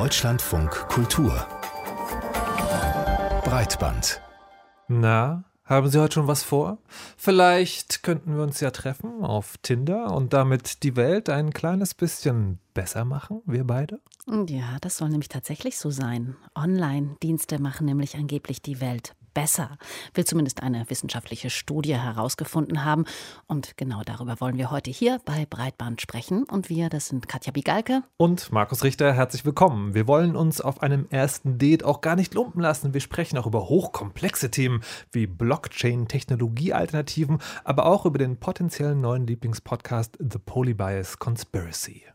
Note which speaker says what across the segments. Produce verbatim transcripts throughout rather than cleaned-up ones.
Speaker 1: Deutschlandfunk Kultur Breitband.
Speaker 2: Na, haben Sie heute schon was vor? Vielleicht könnten wir uns ja treffen auf Tinder und damit die Welt ein kleines bisschen besser machen, wir beide?
Speaker 3: Ja, das soll nämlich tatsächlich so sein. Online-Dienste machen nämlich angeblich die Welt besser, will zumindest eine wissenschaftliche Studie herausgefunden haben. Und genau darüber wollen wir heute hier bei Breitband sprechen. Und wir, das sind Katja Bigalke
Speaker 2: und Markus Richter, herzlich willkommen. Wir wollen uns auf einem ersten Date auch gar nicht lumpen lassen. Wir sprechen auch über hochkomplexe Themen wie Blockchain-Technologie-Alternativen, aber auch über den potenziellen neuen Lieblingspodcast The Polybius Conspiracy.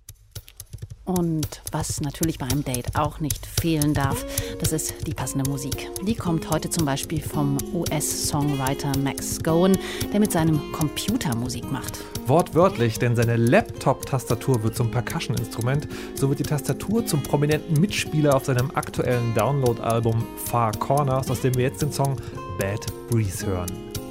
Speaker 3: Und was natürlich bei einem Date auch nicht fehlen darf, das ist die passende Musik. Die kommt heute zum Beispiel vom U S-Songwriter Max Gowan, der mit seinem Computer Musik macht.
Speaker 2: Wortwörtlich, denn seine Laptop-Tastatur wird zum Percussion-Instrument, so wird die Tastatur zum prominenten Mitspieler auf seinem aktuellen Download-Album Far Corners, aus dem wir jetzt den Song Bad Breeze hören.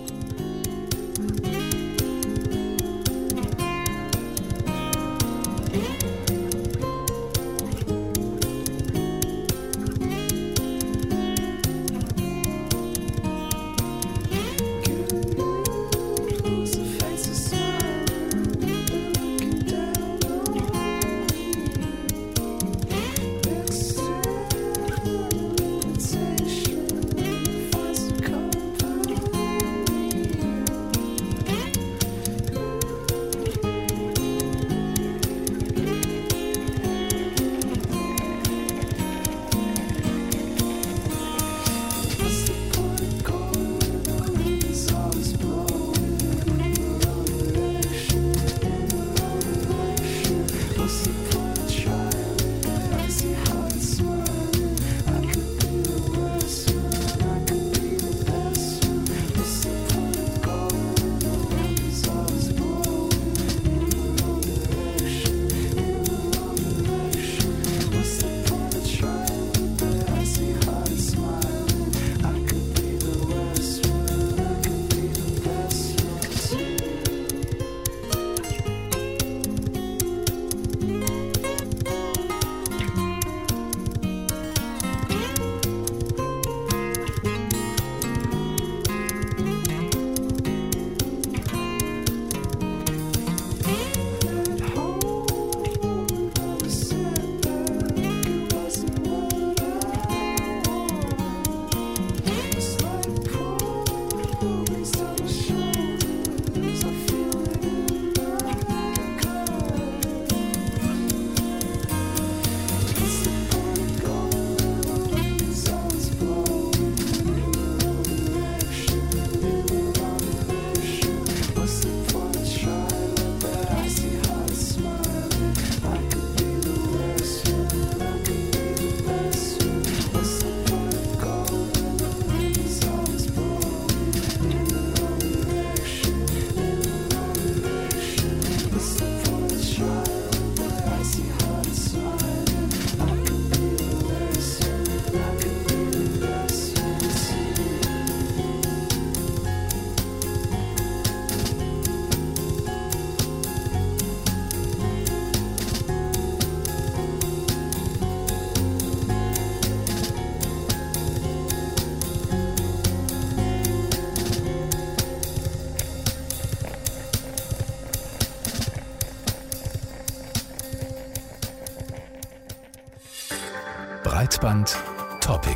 Speaker 1: Breitband Topic.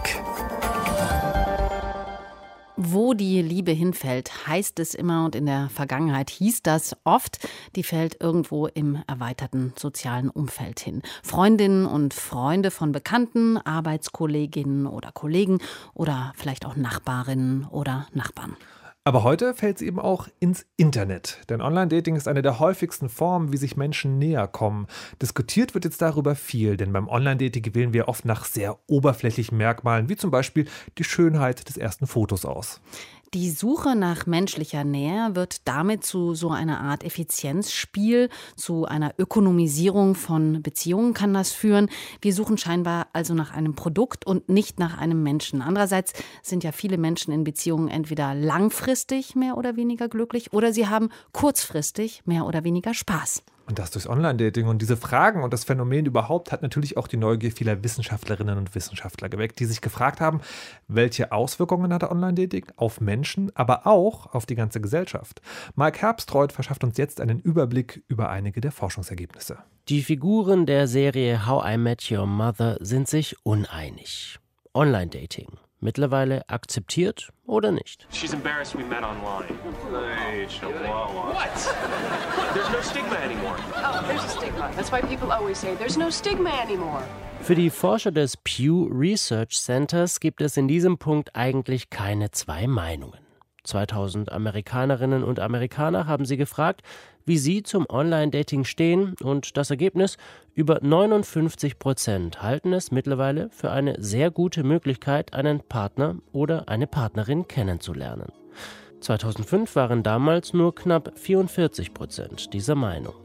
Speaker 3: Wo die Liebe hinfällt, heißt es immer, und in der Vergangenheit hieß das oft, die fällt irgendwo im erweiterten sozialen Umfeld hin. Freundinnen und Freunde von Bekannten, Arbeitskolleginnen oder Kollegen oder vielleicht auch Nachbarinnen oder Nachbarn.
Speaker 2: Aber heute fällt sie eben auch ins Internet. Denn Online-Dating ist eine der häufigsten Formen, wie sich Menschen näher kommen. Diskutiert wird jetzt darüber viel, denn beim Online-Dating wählen wir oft nach sehr oberflächlichen Merkmalen, wie zum Beispiel die Schönheit des ersten Fotos aus.
Speaker 3: Die Suche nach menschlicher Nähe wird damit zu so einer Art Effizienzspiel, zu einer Ökonomisierung von Beziehungen kann das führen. Wir suchen scheinbar also nach einem Produkt und nicht nach einem Menschen. Andererseits sind ja viele Menschen in Beziehungen entweder langfristig mehr oder weniger glücklich oder sie haben kurzfristig mehr oder weniger Spaß.
Speaker 2: Und das durchs Online-Dating. Und diese Fragen und das Phänomen überhaupt hat natürlich auch die Neugier vieler Wissenschaftlerinnen und Wissenschaftler geweckt, die sich gefragt haben, welche Auswirkungen hat Online-Dating auf Menschen, aber auch auf die ganze Gesellschaft. Mark Herbstreuth verschafft uns jetzt einen Überblick über einige der Forschungsergebnisse.
Speaker 4: Die Figuren der Serie How I Met Your Mother sind sich uneinig. Online-Dating. Mittlerweile akzeptiert oder nicht?
Speaker 5: She's embarrassed we met online. Hey, Chihuahua. What? There's no stigma anymore.
Speaker 6: Oh, there's a stigma. That's why people always say there's no stigma anymore.
Speaker 4: Für die Forscher des Pew Research Centers gibt es in diesem Punkt eigentlich keine zwei Meinungen. zweitausend Amerikanerinnen und Amerikaner haben sie gefragt, wie sie zum Online-Dating stehen, und das Ergebnis: über neunundfünfzig Prozent halten es mittlerweile für eine sehr gute Möglichkeit, einen Partner oder eine Partnerin kennenzulernen. zweitausendfünf waren damals nur knapp vierundvierzig Prozent dieser Meinung.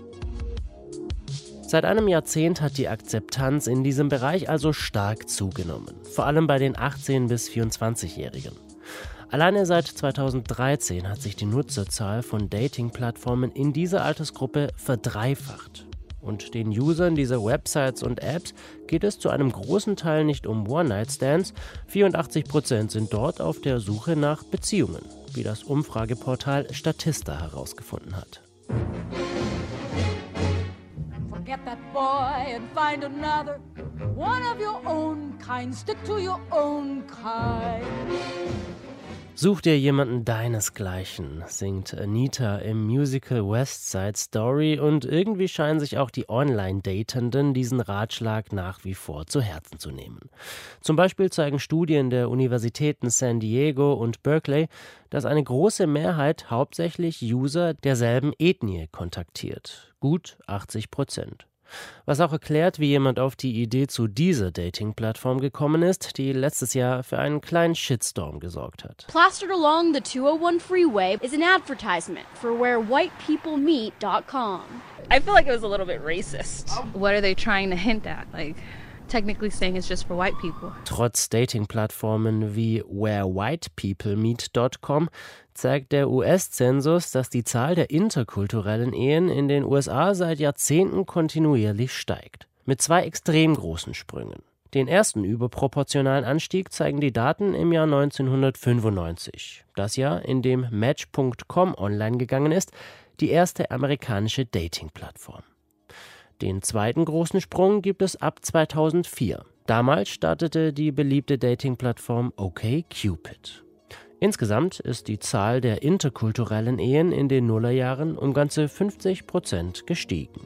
Speaker 4: Seit einem Jahrzehnt hat die Akzeptanz in diesem Bereich also stark zugenommen, vor allem bei den achtzehn- bis vierundzwanzigjährigen. Alleine seit zweitausenddreizehn hat sich die Nutzerzahl von Dating-Plattformen in dieser Altersgruppe verdreifacht. Und den Usern dieser Websites und Apps geht es zu einem großen Teil nicht um One-Night-Stands. vierundachtzig Prozent sind dort auf der Suche nach Beziehungen, wie das Umfrageportal Statista herausgefunden hat.
Speaker 7: Forget that boy and find another. One of your own kind. Stick to your own kind.
Speaker 4: Such dir jemanden deinesgleichen, singt Anita im Musical West Side Story, und irgendwie scheinen sich auch die Online-Datenden diesen Ratschlag nach wie vor zu Herzen zu nehmen. Zum Beispiel zeigen Studien der Universitäten San Diego und Berkeley, dass eine große Mehrheit hauptsächlich User derselben Ethnie kontaktiert, gut achtzig Prozent. Was auch erklärt, wie jemand auf die Idee zu dieser Dating-Plattform gekommen ist, die letztes Jahr für einen kleinen Shitstorm gesorgt hat.
Speaker 8: Plastered along the two oh one freeway is an advertisement for where white people meet dot com.
Speaker 9: I feel like it was a little bit racist.
Speaker 10: What are they trying to hint at? Like, technically saying it's just for white people.
Speaker 4: Trotz Dating-Plattformen wie where white people meet dot com zeigt der U S-Zensus, dass die Zahl der interkulturellen Ehen in den U S A seit Jahrzehnten kontinuierlich steigt. Mit zwei extrem großen Sprüngen. Den ersten überproportionalen Anstieg zeigen die Daten im Jahr neunzehnhundertfünfundneunzig. Das Jahr, in dem Match Punkt com online gegangen ist, die erste amerikanische Dating-Plattform. Den zweiten großen Sprung gibt es ab zweitausendvier. Damals startete die beliebte Dating-Plattform OkCupid. Insgesamt ist die Zahl der interkulturellen Ehen in den Nullerjahren um ganze fünfzig Prozent gestiegen.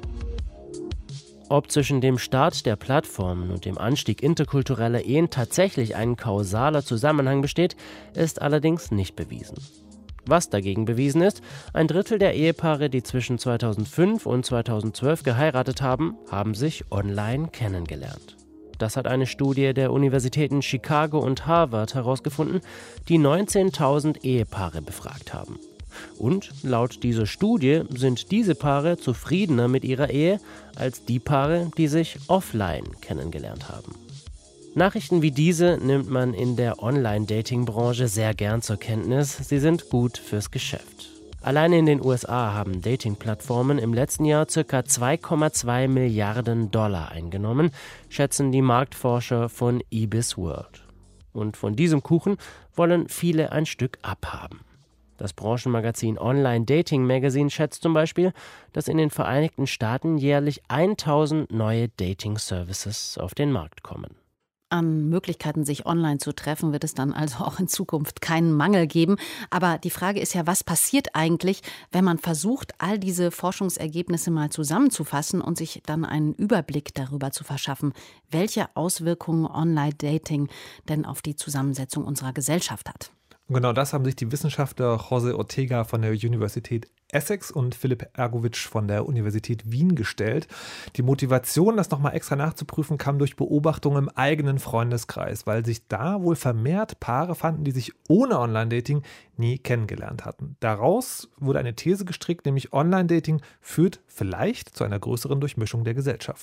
Speaker 4: Ob zwischen dem Start der Plattformen und dem Anstieg interkultureller Ehen tatsächlich ein kausaler Zusammenhang besteht, ist allerdings nicht bewiesen. Was dagegen bewiesen ist: ein Drittel der Ehepaare, die zwischen zweitausendfünf und zweitausendzwölf geheiratet haben, haben sich online kennengelernt. Das hat eine Studie der Universitäten Chicago und Harvard herausgefunden, die neunzehntausend Ehepaare befragt haben. Und laut dieser Studie sind diese Paare zufriedener mit ihrer Ehe als die Paare, die sich offline kennengelernt haben. Nachrichten wie diese nimmt man in der Online-Dating-Branche sehr gern zur Kenntnis. Sie sind gut fürs Geschäft. Alleine in den U S A haben Dating-Plattformen im letzten Jahr ca. zwei Komma zwei Milliarden Dollar eingenommen, schätzen die Marktforscher von IBISWorld. Und von diesem Kuchen wollen viele ein Stück abhaben. Das Branchenmagazin Online Dating Magazine schätzt zum Beispiel, dass in den Vereinigten Staaten jährlich tausend neue Dating-Services auf den Markt kommen.
Speaker 3: An Möglichkeiten, sich online zu treffen, wird es dann also auch in Zukunft keinen Mangel geben. Aber die Frage ist ja, was passiert eigentlich, wenn man versucht, all diese Forschungsergebnisse mal zusammenzufassen und sich dann einen Überblick darüber zu verschaffen, welche Auswirkungen Online-Dating denn auf die Zusammensetzung unserer Gesellschaft hat.
Speaker 2: Und genau das haben sich die Wissenschaftler José Ortega von der Universität Essex und Philipp Ergovic von der Universität Wien gestellt. Die Motivation, das nochmal extra nachzuprüfen, kam durch Beobachtungen im eigenen Freundeskreis, weil sich da wohl vermehrt Paare fanden, die sich ohne Online-Dating nie kennengelernt hatten. Daraus wurde eine These gestrickt, nämlich Online-Dating führt vielleicht zu einer größeren Durchmischung der Gesellschaft.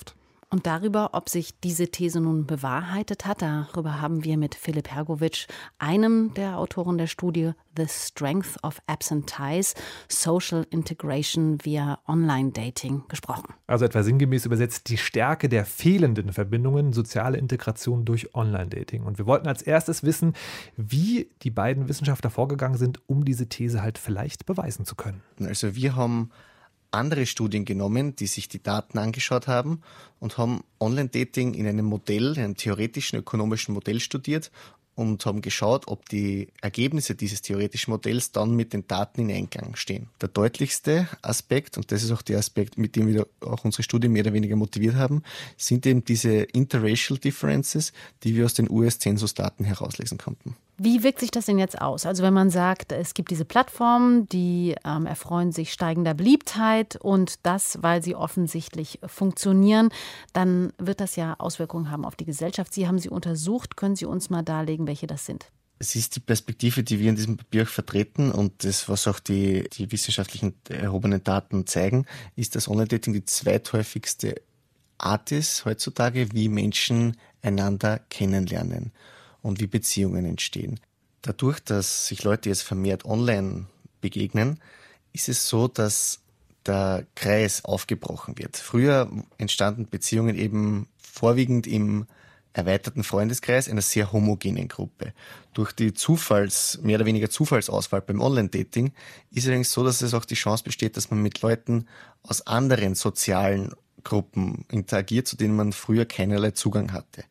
Speaker 3: Und darüber, ob sich diese These nun bewahrheitet hat, darüber haben wir mit Philipp Hergovich, einem der Autoren der Studie The Strength of Absent Ties, Social Integration via Online-Dating, gesprochen.
Speaker 2: Also etwa sinngemäß übersetzt die Stärke der fehlenden Verbindungen, soziale Integration durch Online-Dating. Und wir wollten als erstes wissen, wie die beiden Wissenschaftler vorgegangen sind, um diese These halt vielleicht beweisen zu können.
Speaker 11: Also wir haben andere Studien genommen, die sich die Daten angeschaut haben und haben Online-Dating in einem Modell, in einem theoretischen ökonomischen Modell studiert und haben geschaut, ob die Ergebnisse dieses theoretischen Modells dann mit den Daten in Einklang stehen. Der deutlichste Aspekt, und das ist auch der Aspekt, mit dem wir auch unsere Studie mehr oder weniger motiviert haben, sind eben diese Interracial Differences, die wir aus den U S-Zensusdaten herauslesen konnten.
Speaker 3: Wie wirkt sich das denn jetzt aus? Also wenn man sagt, es gibt diese Plattformen, die ähm, erfreuen sich steigender Beliebtheit und das, weil sie offensichtlich funktionieren, dann wird das ja Auswirkungen haben auf die Gesellschaft. Sie haben sie untersucht. Können Sie uns mal darlegen, welche das sind?
Speaker 11: Es ist die Perspektive, die wir in diesem Papier auch vertreten und das, was auch die, die wissenschaftlichen erhobenen Daten zeigen, ist, dass Online-Dating die zweithäufigste Art ist heutzutage, wie Menschen einander kennenlernen und wie Beziehungen entstehen. Dadurch, dass sich Leute jetzt vermehrt online begegnen, ist es so, dass der Kreis aufgebrochen wird. Früher entstanden Beziehungen eben vorwiegend im erweiterten Freundeskreis einer sehr homogenen Gruppe. Durch die Zufalls, mehr oder weniger Zufallsauswahl beim Online-Dating ist es allerdings so, dass es auch die Chance besteht, dass man mit Leuten aus anderen sozialen Gruppen interagiert, zu denen man früher keinerlei Zugang hatte.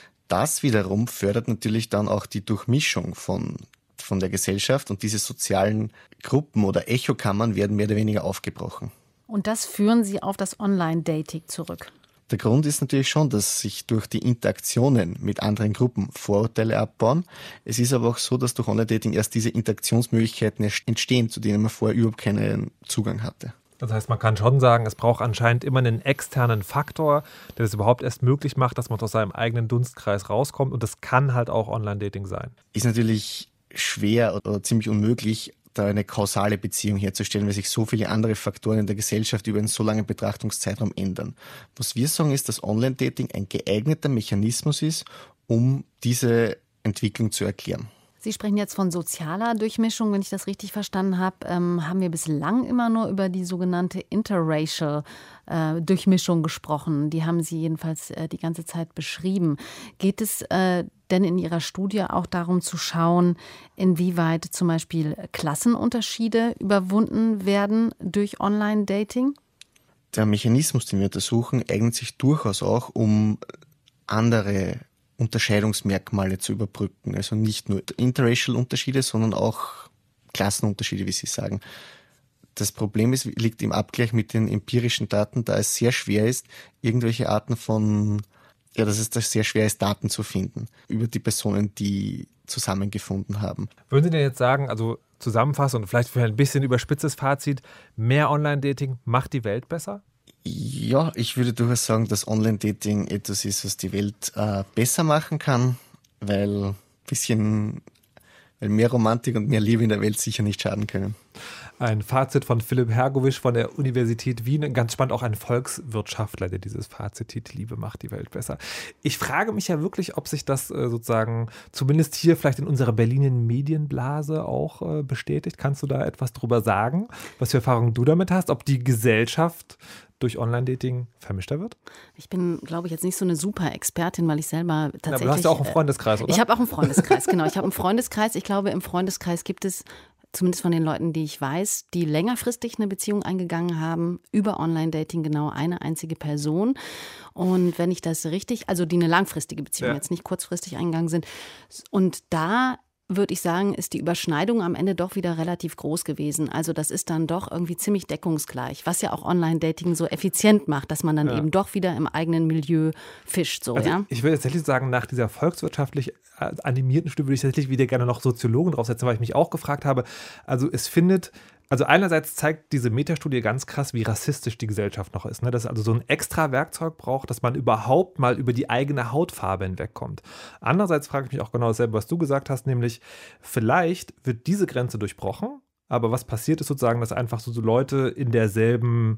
Speaker 11: Das wiederum fördert natürlich dann auch die Durchmischung von, von der Gesellschaft und diese sozialen Gruppen oder Echokammern werden mehr oder weniger aufgebrochen.
Speaker 3: Und das führen Sie auf das Online-Dating zurück?
Speaker 11: Der Grund ist natürlich schon, dass sich durch die Interaktionen mit anderen Gruppen Vorurteile abbauen. Es ist aber auch so, dass durch Online-Dating erst diese Interaktionsmöglichkeiten entstehen, zu denen man vorher überhaupt keinen Zugang hatte.
Speaker 2: Das heißt, man kann schon sagen, es braucht anscheinend immer einen externen Faktor, der es überhaupt erst möglich macht, dass man aus seinem eigenen Dunstkreis rauskommt. Und das kann halt auch Online-Dating sein.
Speaker 11: Ist natürlich schwer oder ziemlich unmöglich, da eine kausale Beziehung herzustellen, weil sich so viele andere Faktoren in der Gesellschaft über einen so langen Betrachtungszeitraum ändern. Was wir sagen, ist, dass Online-Dating ein geeigneter Mechanismus ist, um diese Entwicklung zu erklären.
Speaker 3: Sie sprechen jetzt von sozialer Durchmischung, wenn ich das richtig verstanden habe. Ähm, haben wir bislang immer nur über die sogenannte Interracial äh, Durchmischung gesprochen. Die haben Sie jedenfalls äh, die ganze Zeit beschrieben. Geht es äh, denn in Ihrer Studie auch darum zu schauen, inwieweit zum Beispiel Klassenunterschiede überwunden werden durch Online-Dating?
Speaker 11: Der Mechanismus, den wir untersuchen, eignet sich durchaus auch, um andere Unterscheidungsmerkmale zu überbrücken. Also nicht nur interracial Unterschiede, sondern auch Klassenunterschiede, wie Sie sagen. Das Problem ist, liegt im Abgleich mit den empirischen Daten, da es sehr schwer ist, irgendwelche Arten von, ja, dass es da sehr schwer ist, Daten zu finden über die Personen, die zusammengefunden haben.
Speaker 2: Würden Sie denn jetzt sagen, also zusammenfassend und vielleicht für ein bisschen überspitztes Fazit, mehr Online-Dating macht die Welt besser?
Speaker 11: Ja, ich würde durchaus sagen, dass Online-Dating etwas ist, was die Welt äh, besser machen kann, weil bisschen, weil mehr Romantik und mehr Liebe in der Welt sicher nicht schaden können.
Speaker 2: Ein Fazit von Philipp Hergovich von der Universität Wien. Ganz spannend, auch ein Volkswirtschaftler, der dieses Fazit zieht, Liebe macht die Welt besser. Ich frage mich ja wirklich, ob sich das äh, sozusagen zumindest hier vielleicht in unserer Berliner Medienblase auch äh, bestätigt. Kannst du da etwas drüber sagen, was für Erfahrungen du damit hast? Ob die Gesellschaft durch Online-Dating vermischter wird?
Speaker 3: Ich bin, glaube ich, jetzt nicht so eine super Expertin, weil ich selber tatsächlich...
Speaker 2: Na, aber du hast ja auch einen Freundeskreis, oder?
Speaker 3: Ich habe auch einen Freundeskreis, genau. Ich habe einen Freundeskreis. Ich glaube, im Freundeskreis gibt es, zumindest von den Leuten, die ich weiß, die längerfristig eine Beziehung eingegangen haben, über Online-Dating genau eine einzige Person. Und wenn ich das richtig, also die eine langfristige Beziehung, ja, jetzt nicht kurzfristig eingegangen sind. Und da würde ich sagen, ist die Überschneidung am Ende doch wieder relativ groß gewesen. Also das ist dann doch irgendwie ziemlich deckungsgleich, was ja auch Online-Dating so effizient macht, dass man dann ja. eben doch wieder im eigenen Milieu fischt. So,
Speaker 2: also
Speaker 3: ja?
Speaker 2: Ich würde tatsächlich sagen, nach dieser volkswirtschaftlich animierten Studie würde ich tatsächlich wieder gerne noch Soziologen draufsetzen, weil ich mich auch gefragt habe, also es findet... Also einerseits zeigt diese Metastudie ganz krass, wie rassistisch die Gesellschaft noch ist. Ne? Dass es also so ein extra Werkzeug braucht, dass man überhaupt mal über die eigene Hautfarbe hinwegkommt. Andererseits frage ich mich auch genau dasselbe, was du gesagt hast, nämlich vielleicht wird diese Grenze durchbrochen, aber was passiert ist sozusagen, dass einfach so, so Leute in derselben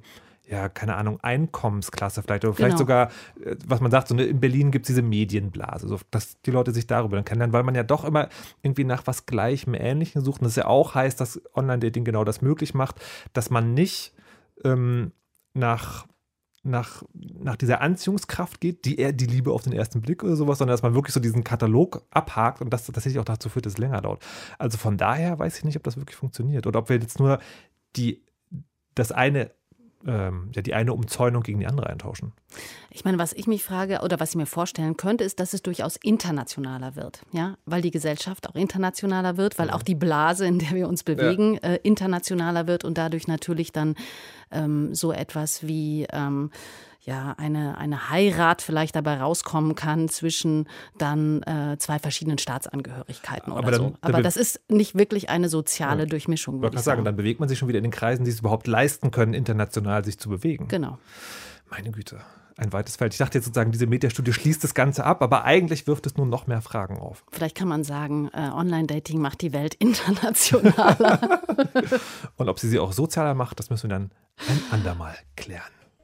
Speaker 2: ja, keine Ahnung, Einkommensklasse vielleicht oder vielleicht
Speaker 3: Genau.
Speaker 2: sogar, äh, was man sagt, so eine, in Berlin gibt es diese Medienblase, so, dass die Leute sich darüber dann kennenlernen, weil man ja doch immer irgendwie nach was Gleichem, Ähnlichem sucht und das ja auch heißt, dass Online-Dating genau das möglich macht, dass man nicht ähm, nach Nach, nach dieser Anziehungskraft geht, die eher die Liebe auf den ersten Blick oder sowas, sondern dass man wirklich so diesen Katalog abhakt und das tatsächlich auch dazu führt, dass es länger dauert. Also von daher weiß ich nicht, ob das wirklich funktioniert oder ob wir jetzt nur die, das eine, ähm, ja, die eine Umzäunung gegen die andere eintauschen.
Speaker 3: Ich meine, was ich mich frage oder was ich mir vorstellen könnte, ist, dass es durchaus internationaler wird, ja, weil die Gesellschaft auch internationaler wird, weil auch die Blase, in der wir uns bewegen, ja. äh, internationaler wird und dadurch natürlich dann ähm, so etwas wie ähm, ja, eine, eine Heirat vielleicht dabei rauskommen kann zwischen dann äh, zwei verschiedenen Staatsangehörigkeiten oder
Speaker 2: Aber dann-
Speaker 3: so.
Speaker 2: dann
Speaker 3: Aber
Speaker 2: be-
Speaker 3: das ist nicht wirklich eine soziale
Speaker 2: Ja.
Speaker 3: Durchmischung,
Speaker 2: Ich
Speaker 3: würde
Speaker 2: wollte
Speaker 3: ich
Speaker 2: gerade sagen,
Speaker 3: sagen.
Speaker 2: dann bewegt man sich schon wieder in den Kreisen, die es überhaupt leisten können, international sich zu bewegen.
Speaker 3: Genau.
Speaker 2: Meine Güte, ein weites Feld. Ich dachte jetzt sozusagen, diese Meta-Studie schließt das Ganze ab, aber eigentlich wirft es nun noch mehr Fragen auf.
Speaker 3: Vielleicht kann man sagen, äh, Online-Dating macht die Welt internationaler.
Speaker 2: Und ob sie sie auch sozialer macht, das müssen wir dann ein andermal klären.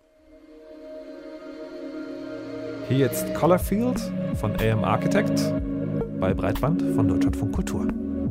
Speaker 2: Hier jetzt Colorfield von A M Architect bei Breitband von Deutschlandfunk Kultur.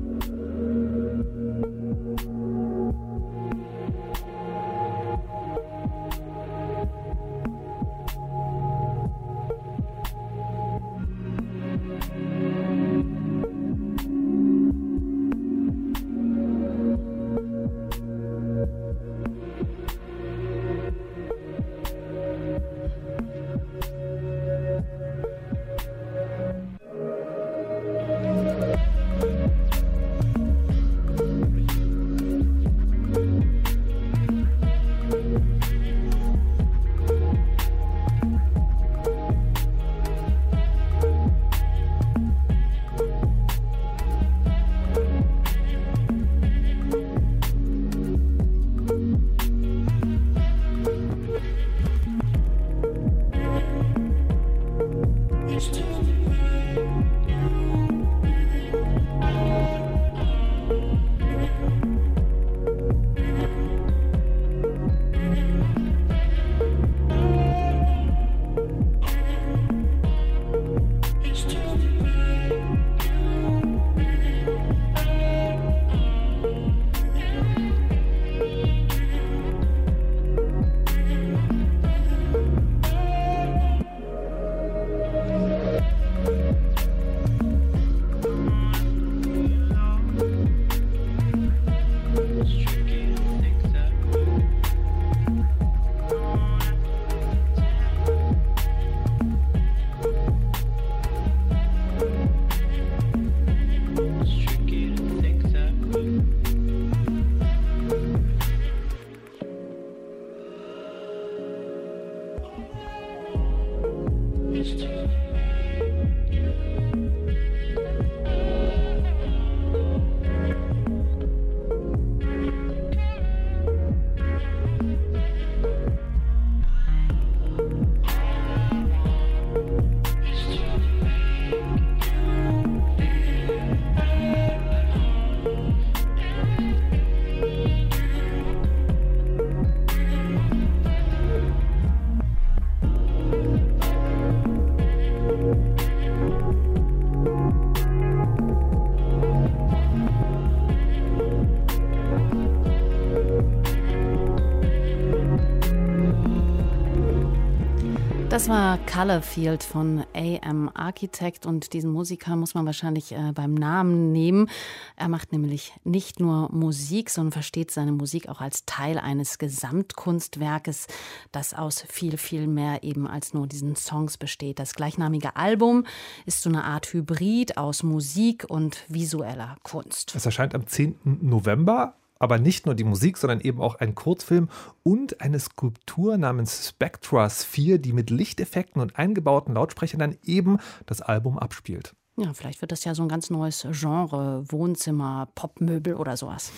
Speaker 3: Das war Colorfield von A M Architect und diesen Musiker muss man wahrscheinlich äh, beim Namen nehmen. Er macht nämlich nicht nur Musik, sondern versteht seine Musik auch als Teil eines Gesamtkunstwerkes, das aus viel, viel mehr eben als nur diesen Songs besteht. Das gleichnamige Album ist so eine Art Hybrid aus Musik und visueller Kunst.
Speaker 2: Es erscheint am zehnten November. Aber nicht nur die Musik, sondern eben auch ein Kurzfilm und eine Skulptur namens Spectra Sphere, die mit Lichteffekten und eingebauten Lautsprechern dann eben das Album abspielt.
Speaker 3: Ja, vielleicht wird das ja so ein ganz neues Genre, Wohnzimmer, Popmöbel oder sowas.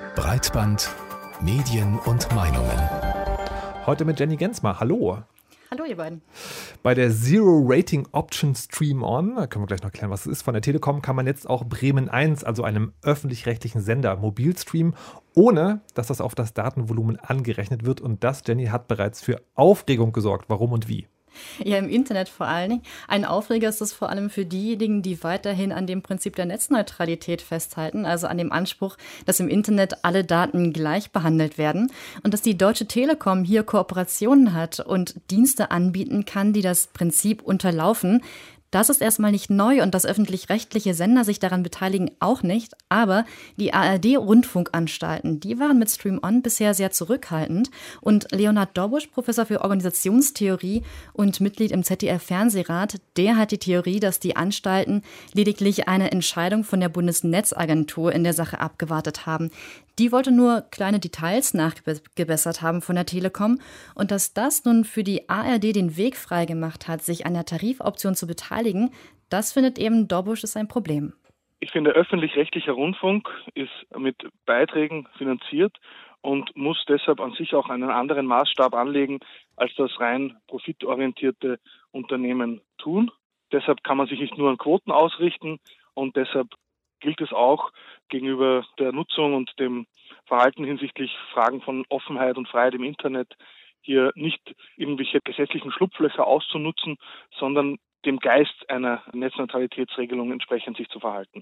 Speaker 1: Breitband, Medien und Meinungen.
Speaker 2: Heute mit Jenny Gensmer. Hallo.
Speaker 12: Hallo ihr beiden.
Speaker 2: Bei der Zero Rating Option Stream On, da können wir gleich noch klären, was es ist, von der Telekom kann man jetzt auch Bremen eins, also einem öffentlich-rechtlichen Sender, mobil streamen, ohne dass das auf das Datenvolumen angerechnet wird. Und das, Jenny, hat bereits für Aufregung gesorgt. Warum und wie?
Speaker 12: Ja, im Internet vor allen Dingen. Ein Aufreger ist es vor allem für diejenigen, die weiterhin an dem Prinzip der Netzneutralität festhalten, also an dem Anspruch, dass im Internet alle Daten gleich behandelt werden und dass die Deutsche Telekom hier Kooperationen hat und Dienste anbieten kann, die das Prinzip unterlaufen. Das ist erstmal nicht neu und dass öffentlich-rechtliche Sender sich daran beteiligen auch nicht. Aber die A R D-Rundfunkanstalten, die waren mit Stream On bisher sehr zurückhaltend. Und Leonhard Dorbusch, Professor für Organisationstheorie und Mitglied im Z D F-Fernsehrat, der hat die Theorie, dass die Anstalten lediglich eine Entscheidung von der Bundesnetzagentur in der Sache abgewartet haben. Die wollte nur kleine Details nachgebessert haben von der Telekom. Und dass das nun für die A R D den Weg freigemacht hat, sich an der Tarifoption zu beteiligen, das findet eben Dorbusch ist ein Problem.
Speaker 13: Ich finde, öffentlich-rechtlicher Rundfunk ist mit Beiträgen finanziert und muss deshalb an sich auch einen anderen Maßstab anlegen, als das rein profitorientierte Unternehmen tun. Deshalb kann man sich nicht nur an Quoten ausrichten und deshalb gilt es auch gegenüber der Nutzung und dem Verhalten hinsichtlich Fragen von Offenheit und Freiheit im Internet hier nicht irgendwelche gesetzlichen Schlupflöcher auszunutzen, sondern dem Geist einer Netzneutralitätsregelung entsprechend sich zu verhalten.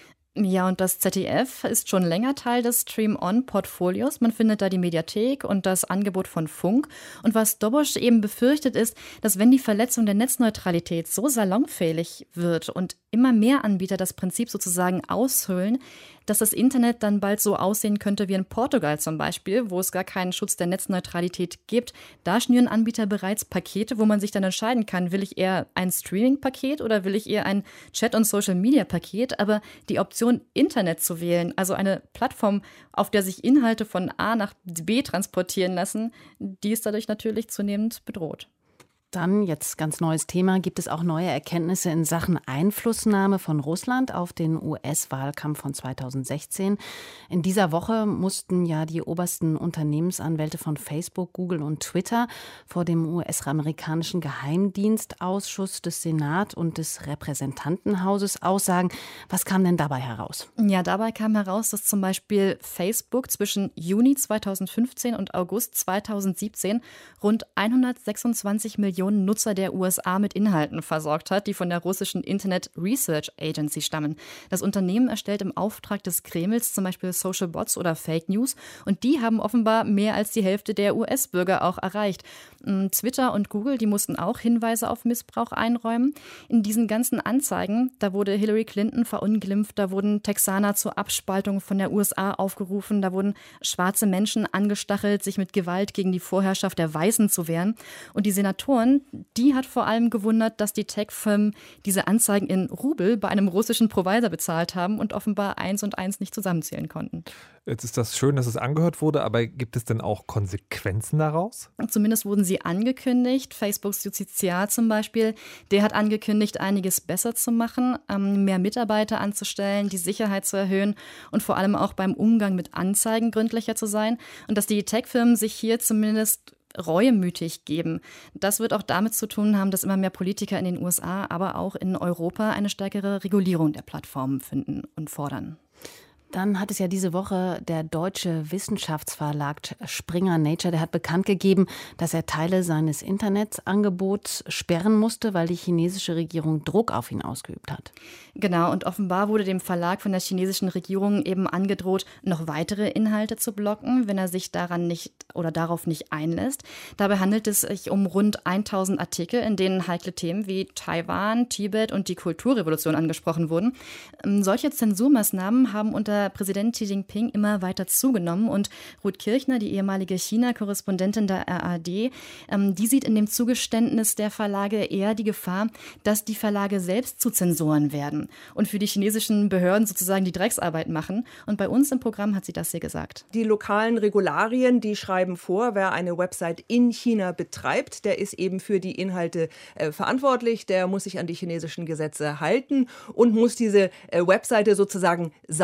Speaker 12: Ja, und das Z D F ist schon länger Teil des Stream-On-Portfolios. Man findet da die Mediathek und das Angebot von Funk. Und was Dorbusch eben befürchtet ist, dass wenn die Verletzung der Netzneutralität so salonfähig wird und immer mehr Anbieter das Prinzip sozusagen aushöhlen, dass das Internet dann bald so aussehen könnte wie in Portugal zum Beispiel, wo es gar keinen Schutz der Netzneutralität gibt. Da schnüren Anbieter bereits Pakete, wo man sich dann entscheiden kann, will ich eher ein Streaming-Paket oder will ich eher ein Chat- und Social-Media-Paket. Aber die Option, Internet zu wählen, also eine Plattform, auf der sich Inhalte von A nach B transportieren lassen, die ist dadurch natürlich zunehmend bedroht.
Speaker 3: Dann, jetzt ganz neues Thema, gibt es auch neue Erkenntnisse in Sachen Einflussnahme von Russland auf den U S-Wahlkampf von zweitausendsechzehn. In dieser Woche mussten ja die obersten Unternehmensanwälte von Facebook, Google und Twitter vor dem U S-amerikanischen Geheimdienstausschuss des Senats und des Repräsentantenhauses aussagen. Was kam denn dabei heraus?
Speaker 12: Ja, dabei kam heraus, dass zum Beispiel Facebook zwischen Juni zweitausendfünfzehn und August zweitausendsiebzehn rund hundertsechsundzwanzig Millionen Nutzer der U S A mit Inhalten versorgt hat, die von der russischen Internet Research Agency stammen. Das Unternehmen erstellt im Auftrag des Kremls zum Beispiel Social Bots oder Fake News und die haben offenbar mehr als die Hälfte der U S-Bürger auch erreicht. Twitter und Google, die mussten auch Hinweise auf Missbrauch einräumen. In diesen ganzen Anzeigen, da wurde Hillary Clinton verunglimpft, da wurden Texaner zur Abspaltung von der U S A aufgerufen, da wurden schwarze Menschen angestachelt, sich mit Gewalt gegen die Vorherrschaft der Weißen zu wehren. Und die Senatoren, die hat vor allem gewundert, dass die Tech-Firmen diese Anzeigen in Rubel bei einem russischen Provider bezahlt haben und offenbar eins und eins nicht zusammenzählen konnten.
Speaker 2: Jetzt ist das schön, dass es angehört wurde, aber gibt es denn auch Konsequenzen daraus?
Speaker 12: Zumindest wurden sie angekündigt. Facebooks Justiziar zum Beispiel, der hat angekündigt, einiges besser zu machen, mehr Mitarbeiter anzustellen, die Sicherheit zu erhöhen und vor allem auch beim Umgang mit Anzeigen gründlicher zu sein. Und dass die Tech-Firmen sich hier zumindest reuemütig geben. Das wird auch damit zu tun haben, dass immer mehr Politiker in den U S A, aber auch in Europa eine stärkere Regulierung der Plattformen finden und fordern.
Speaker 3: Dann hat es ja diese Woche der deutsche Wissenschaftsverlag Springer Nature, der hat bekannt gegeben, dass er Teile seines Internetangebots sperren musste, weil die chinesische Regierung Druck auf ihn ausgeübt hat.
Speaker 12: Genau, und offenbar wurde dem Verlag von der chinesischen Regierung eben angedroht, noch weitere Inhalte zu blocken, wenn er sich daran nicht oder darauf nicht einlässt. Dabei handelt es sich um rund tausend Artikel, in denen heikle Themen wie Taiwan, Tibet und die Kulturrevolution angesprochen wurden. Solche Zensurmaßnahmen haben unter Präsident Xi Jinping immer weiter zugenommen und Ruth Kirchner, die ehemalige China-Korrespondentin der A R D, ähm, die sieht in dem Zugeständnis der Verlage eher die Gefahr, dass die Verlage selbst zu Zensoren werden und für die chinesischen Behörden sozusagen die Drecksarbeit machen. Und bei uns im Programm hat sie das hier gesagt.
Speaker 14: Die lokalen Regularien, die schreiben vor, wer eine Website in China betreibt, der ist eben für die Inhalte äh, verantwortlich, der muss sich an die chinesischen Gesetze halten und muss diese äh, Webseite sozusagen sauber halten.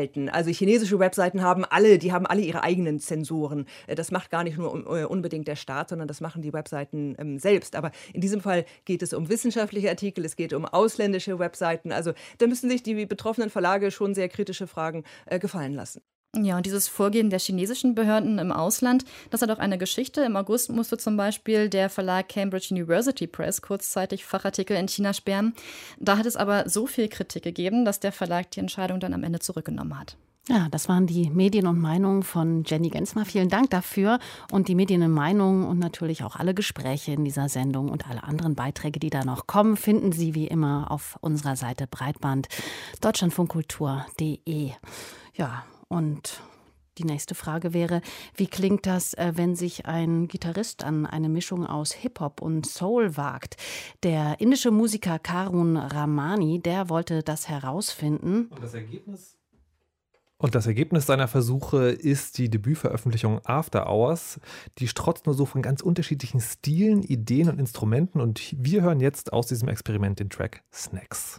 Speaker 14: Webseiten. Also chinesische Webseiten haben alle, die haben alle ihre eigenen Zensoren. Das macht gar nicht nur unbedingt der Staat, sondern das machen die Webseiten ähm, selbst. Aber in diesem Fall geht es um wissenschaftliche Artikel, es geht um ausländische Webseiten. Also da müssen sich die betroffenen Verlage schon sehr kritische Fragen äh, gefallen lassen.
Speaker 12: Ja, und dieses Vorgehen der chinesischen Behörden im Ausland, das hat auch eine Geschichte. Im August musste zum Beispiel der Verlag Cambridge University Press kurzzeitig Fachartikel in China sperren. Da hat es aber so viel Kritik gegeben, dass der Verlag die Entscheidung dann am Ende zurückgenommen hat.
Speaker 3: Ja, das waren die Medien und Meinungen von Jenny Gensmer. Vielen Dank dafür. Und die Medien und Meinungen und natürlich auch alle Gespräche in dieser Sendung und alle anderen Beiträge, die da noch kommen, finden Sie wie immer auf unserer Seite Breitband deutschlandfunkkultur punkt de. Ja, und die nächste Frage wäre, wie klingt das, wenn sich ein Gitarrist an eine Mischung aus Hip-Hop und Soul wagt? Der indische Musiker Karun Ramani, der wollte das herausfinden.
Speaker 2: Und das Ergebnis? Und das Ergebnis seiner Versuche ist die Debütveröffentlichung After Hours. Die strotzt nur so von ganz unterschiedlichen Stilen, Ideen und Instrumenten. Und wir hören jetzt aus diesem Experiment den Track Snacks.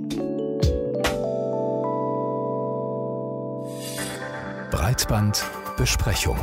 Speaker 1: Breitband Besprechung.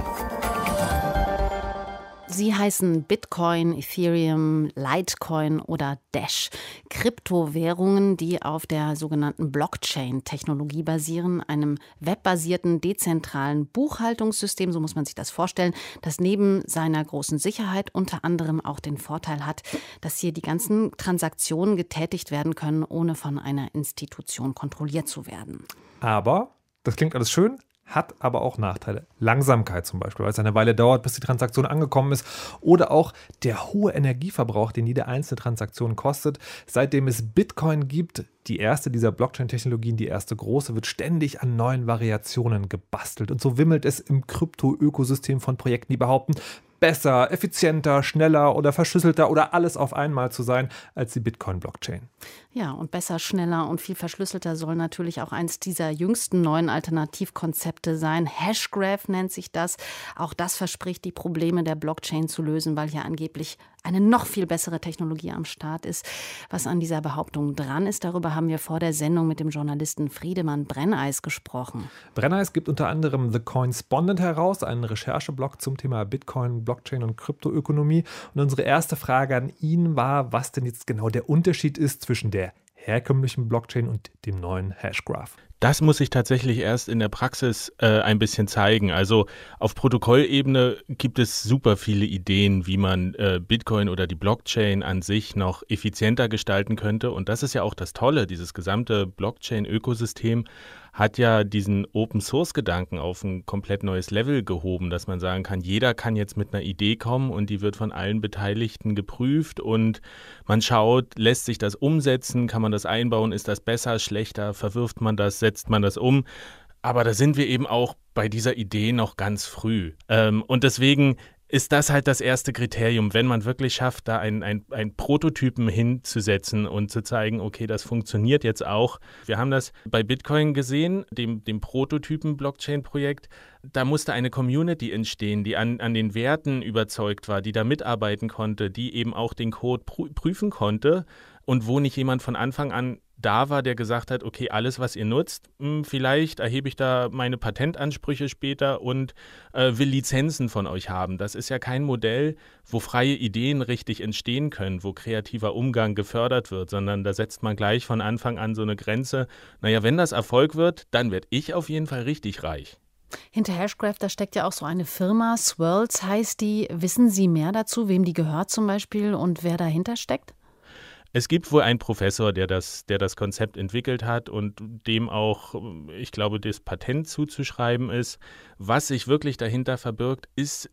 Speaker 3: Sie heißen Bitcoin, Ethereum, Litecoin oder Dash. Kryptowährungen, die auf der sogenannten Blockchain-Technologie basieren, einem webbasierten, dezentralen Buchhaltungssystem, so muss man sich das vorstellen, das neben seiner großen Sicherheit unter anderem auch den Vorteil hat, dass hier die ganzen Transaktionen getätigt werden können, ohne von einer Institution kontrolliert zu werden.
Speaker 2: Aber, das klingt alles schön, hat aber auch Nachteile. Langsamkeit zum Beispiel, weil es eine Weile dauert, bis die Transaktion angekommen ist. Oder auch der hohe Energieverbrauch, den jede einzelne Transaktion kostet. Seitdem es Bitcoin gibt, die erste dieser Blockchain-Technologien, die erste große, wird ständig an neuen Variationen gebastelt. Und so wimmelt es im Krypto-Ökosystem von Projekten, die behaupten, besser, effizienter, schneller oder verschlüsselter oder alles auf einmal zu sein als die Bitcoin-Blockchain.
Speaker 3: Ja, und besser, schneller und viel verschlüsselter soll natürlich auch eins dieser jüngsten neuen Alternativkonzepte sein. Hashgraph nennt sich das. Auch das verspricht, die Probleme der Blockchain zu lösen, weil hier angeblich eine noch viel bessere Technologie am Start ist. Was an dieser Behauptung dran ist, darüber haben wir vor der Sendung mit dem Journalisten Friedemann Brenneis gesprochen.
Speaker 2: Brenneis gibt unter anderem The Coinspondent heraus, einen Rechercheblog zum Thema Bitcoin, Blockchain und Kryptoökonomie. Und unsere erste Frage an ihn war, was denn jetzt genau der Unterschied ist zwischen der herkömmlichen Blockchain und dem neuen Hashgraph.
Speaker 15: Das muss sich tatsächlich erst in der Praxis äh, ein bisschen zeigen. Also auf Protokollebene gibt es super viele Ideen, wie man äh, Bitcoin oder die Blockchain an sich noch effizienter gestalten könnte. Und das ist ja auch das Tolle. Dieses gesamte Blockchain-Ökosystem hat ja diesen Open-Source-Gedanken auf ein komplett neues Level gehoben, dass man sagen kann, jeder kann jetzt mit einer Idee kommen und die wird von allen Beteiligten geprüft und man schaut, lässt sich das umsetzen, kann man das einbauen, ist das besser, schlechter, verwirft man das, setzt man das um. Aber da sind wir eben auch bei dieser Idee noch ganz früh. Ähm, und deswegen ist das halt das erste Kriterium, wenn man wirklich schafft, da einen ein Prototypen hinzusetzen und zu zeigen, okay, das funktioniert jetzt auch. Wir haben das bei Bitcoin gesehen, dem, dem Prototypen-Blockchain-Projekt. Da musste eine Community entstehen, die an, an den Werten überzeugt war, die da mitarbeiten konnte, die eben auch den Code prü- prüfen konnte und wo nicht jemand von Anfang an da war, der gesagt hat, okay, alles, was ihr nutzt, mh, vielleicht erhebe ich da meine Patentansprüche später und äh, will Lizenzen von euch haben. Das ist ja kein Modell, wo freie Ideen richtig entstehen können, wo kreativer Umgang gefördert wird, sondern da setzt man gleich von Anfang an so eine Grenze. Naja, wenn das Erfolg wird, dann werde ich auf jeden Fall richtig reich.
Speaker 3: Hinter Hashgraph, da steckt ja auch so eine Firma, Swirls heißt die. Wissen Sie mehr dazu, wem die gehört zum Beispiel und wer dahinter steckt?
Speaker 15: Es gibt wohl einen Professor, der das, der das Konzept entwickelt hat und dem auch, ich glaube, das Patent zuzuschreiben ist. Was sich wirklich dahinter verbirgt, ist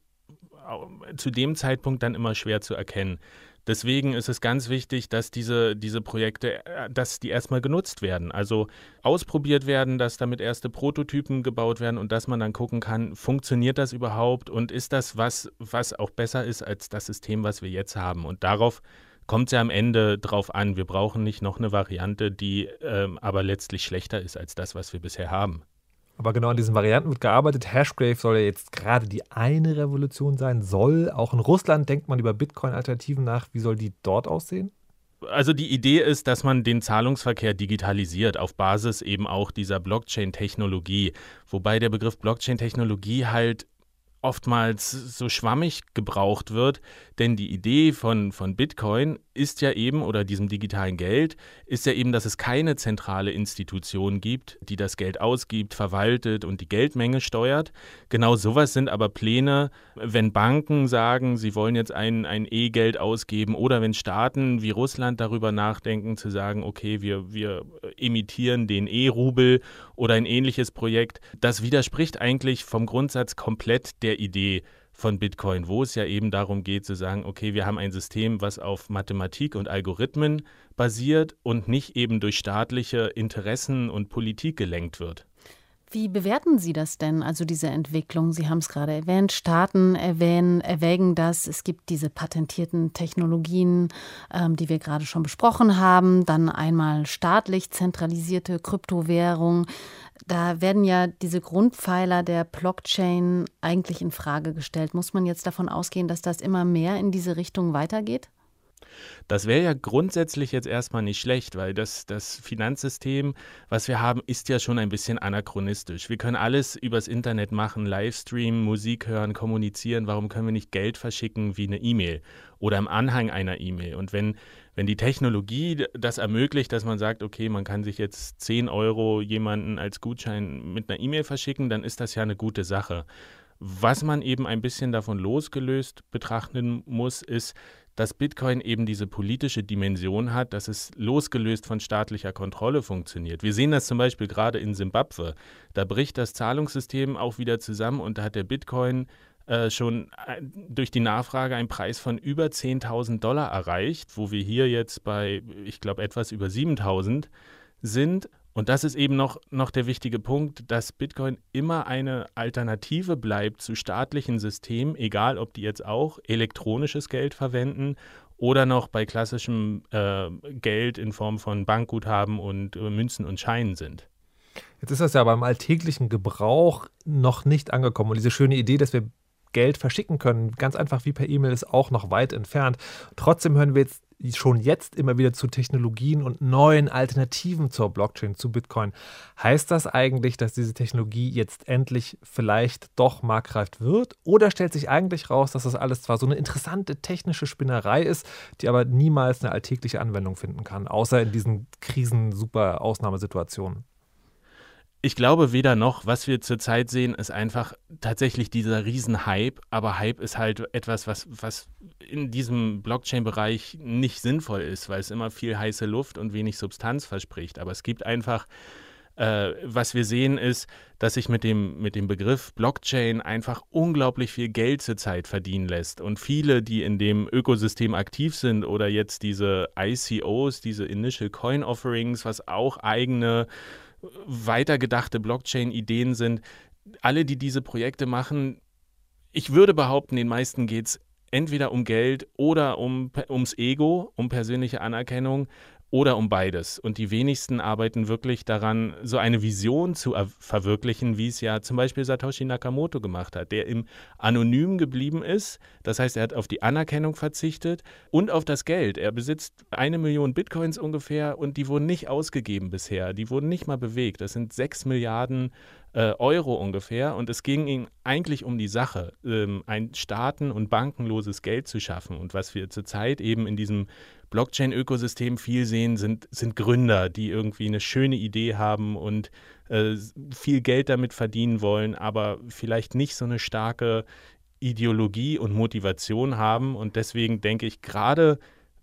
Speaker 15: zu dem Zeitpunkt dann immer schwer zu erkennen. Deswegen ist es ganz wichtig, dass diese, diese Projekte, dass die erstmal genutzt werden, also ausprobiert werden, dass damit erste Prototypen gebaut werden und dass man dann gucken kann, funktioniert das überhaupt und ist das was, was auch besser ist als das System, was wir jetzt haben. Und darauf kommt es ja am Ende drauf an. Wir brauchen nicht noch eine Variante, die ähm, aber letztlich schlechter ist als das, was wir bisher haben.
Speaker 2: Aber genau an diesen Varianten wird gearbeitet. Hashgraph soll ja jetzt gerade die eine Revolution sein, soll. Auch in Russland denkt man über Bitcoin-Alternativen nach. Wie soll die dort aussehen?
Speaker 15: Also die Idee ist, dass man den Zahlungsverkehr digitalisiert, auf Basis eben auch dieser Blockchain-Technologie. Wobei der Begriff Blockchain-Technologie halt oftmals so schwammig gebraucht wird, denn die Idee von, von Bitcoin ist ja eben, oder diesem digitalen Geld, ist ja eben, dass es keine zentrale Institution gibt, die das Geld ausgibt, verwaltet und die Geldmenge steuert. Genau sowas sind aber Pläne, wenn Banken sagen, sie wollen jetzt ein, ein E-Geld ausgeben oder wenn Staaten wie Russland darüber nachdenken, zu sagen, okay, wir, wir emittieren den E-Rubel oder ein ähnliches Projekt. Das widerspricht eigentlich vom Grundsatz komplett der Idee von Bitcoin, wo es ja eben darum geht zu sagen, okay, wir haben ein System, was auf Mathematik und Algorithmen basiert und nicht eben durch staatliche Interessen und Politik gelenkt wird.
Speaker 3: Wie bewerten Sie das denn, also diese Entwicklung? Sie haben es gerade erwähnt, Staaten erwähnen, erwägen das. Es gibt diese patentierten Technologien, ähm, die wir gerade schon besprochen haben. Dann einmal staatlich zentralisierte Kryptowährung. Da werden ja diese Grundpfeiler der Blockchain eigentlich in Frage gestellt. Muss man jetzt davon ausgehen, dass das immer mehr in diese Richtung weitergeht?
Speaker 15: Das wäre ja grundsätzlich jetzt erstmal nicht schlecht, weil das, das Finanzsystem, was wir haben, ist ja schon ein bisschen anachronistisch. Wir können alles übers Internet machen, Livestreamen, Musik hören, kommunizieren. Warum können wir nicht Geld verschicken wie eine E-Mail oder im Anhang einer E-Mail? Und wenn, wenn die Technologie das ermöglicht, dass man sagt, okay, man kann sich jetzt zehn Euro jemanden als Gutschein mit einer E-Mail verschicken, dann ist das ja eine gute Sache. Was man eben ein bisschen davon losgelöst betrachten muss, ist, dass Bitcoin eben diese politische Dimension hat, dass es losgelöst von staatlicher Kontrolle funktioniert. Wir sehen das zum Beispiel gerade in Simbabwe. Da bricht das Zahlungssystem auch wieder zusammen und da hat der Bitcoin äh, schon durch die Nachfrage einen Preis von über zehntausend Dollar erreicht, wo wir hier jetzt bei, ich glaube, etwas über siebentausend sind. Und das ist eben noch, noch der wichtige Punkt, dass Bitcoin immer eine Alternative bleibt zu staatlichen Systemen, egal ob die jetzt auch elektronisches Geld verwenden oder noch bei klassischem äh, Geld in Form von Bankguthaben und äh, Münzen und Scheinen sind.
Speaker 2: Jetzt ist das ja beim alltäglichen Gebrauch noch nicht angekommen. Und diese schöne Idee, dass wir Geld verschicken können, ganz einfach wie per E-Mail, ist auch noch weit entfernt. Trotzdem hören wir jetzt schon jetzt immer wieder zu Technologien und neuen Alternativen zur Blockchain, zu Bitcoin. Heißt das eigentlich, dass diese Technologie jetzt endlich vielleicht doch marktreif wird? Oder stellt sich eigentlich raus, dass das alles zwar so eine interessante technische Spinnerei ist, die aber niemals eine alltägliche Anwendung finden kann, außer in diesen Krisen-Super-Ausnahmesituationen?
Speaker 15: Ich glaube weder noch. Was wir zurzeit sehen, ist einfach tatsächlich dieser Riesen-Hype. Aber Hype ist halt etwas, was, was in diesem Blockchain-Bereich nicht sinnvoll ist, weil es immer viel heiße Luft und wenig Substanz verspricht. Aber es gibt einfach, äh, was wir sehen ist, dass sich mit dem, mit dem Begriff Blockchain einfach unglaublich viel Geld zurzeit verdienen lässt. Und viele, die in dem Ökosystem aktiv sind oder jetzt diese I C Os, diese Initial Coin Offerings, was auch eigene weitergedachte Blockchain-Ideen sind, alle, die diese Projekte machen, ich würde behaupten, den meisten geht es entweder um Geld oder um, ums Ego, um persönliche Anerkennung oder um beides. Und die wenigsten arbeiten wirklich daran, so eine Vision zu er- verwirklichen, wie es ja zum Beispiel Satoshi Nakamoto gemacht hat, der im Anonym geblieben ist. Das heißt, er hat auf die Anerkennung verzichtet und auf das Geld. Er besitzt eine Million Bitcoins ungefähr und die wurden nicht ausgegeben bisher. Die wurden nicht mal bewegt. Das sind sechs Milliarden äh, Euro ungefähr. Und es ging ihm eigentlich um die Sache, ähm, ein staaten- und bankenloses Geld zu schaffen. Und was wir zurzeit eben in diesem Blockchain-Ökosystem viel sehen, sind, sind Gründer, die irgendwie eine schöne Idee haben und äh, viel Geld damit verdienen wollen, aber vielleicht nicht so eine starke Ideologie und Motivation haben. Und deswegen denke ich, gerade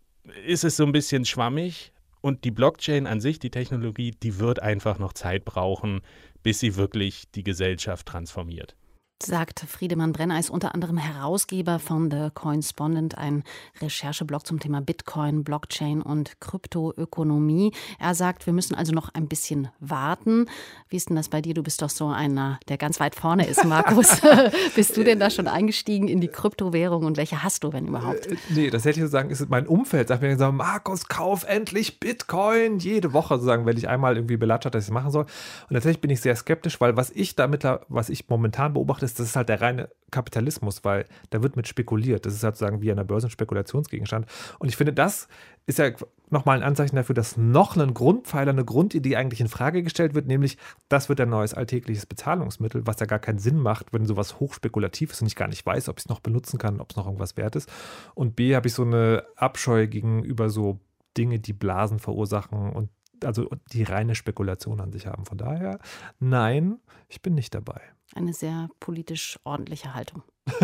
Speaker 15: ist es so ein bisschen schwammig und die Blockchain an sich, die Technologie, die wird einfach noch Zeit brauchen, bis sie wirklich die Gesellschaft transformiert.
Speaker 3: Sagt Friedemann Brenneis, unter anderem Herausgeber von The Coinspondent, ein Rechercheblog zum Thema Bitcoin, Blockchain und Kryptoökonomie. Er sagt, wir müssen also noch ein bisschen warten. Wie ist denn das bei dir? Du bist doch so einer, der ganz weit vorne ist, Markus. Bist du denn da schon eingestiegen in die Kryptowährung und welche hast du, wenn überhaupt?
Speaker 2: Äh, nee, das hätte ich so sagen, ist mein Umfeld. Sagt mir gesagt, Markus, kauf endlich Bitcoin. Jede Woche sozusagen, wenn ich einmal irgendwie belatscht hat, dass ich es machen soll. Und tatsächlich bin ich sehr skeptisch, weil was ich da mittler, was ich momentan beobachte, ist, das ist halt der reine Kapitalismus, weil da wird mit spekuliert. Das ist halt sozusagen wie an der Börse ein Spekulationsgegenstand. Und ich finde, das ist ja nochmal ein Anzeichen dafür, dass noch ein Grundpfeiler, eine Grundidee eigentlich in Frage gestellt wird, nämlich das wird ein neues alltägliches Bezahlungsmittel, was ja gar keinen Sinn macht, wenn sowas hochspekulativ ist und ich gar nicht weiß, ob ich es noch benutzen kann, ob es noch irgendwas wert ist. Und B, habe ich so eine Abscheu gegenüber so Dinge, die Blasen verursachen und also die reine Spekulation an sich haben. Von daher, nein, ich bin nicht dabei.
Speaker 3: Eine sehr politisch ordentliche Haltung.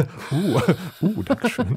Speaker 2: uh, uh, Dankeschön.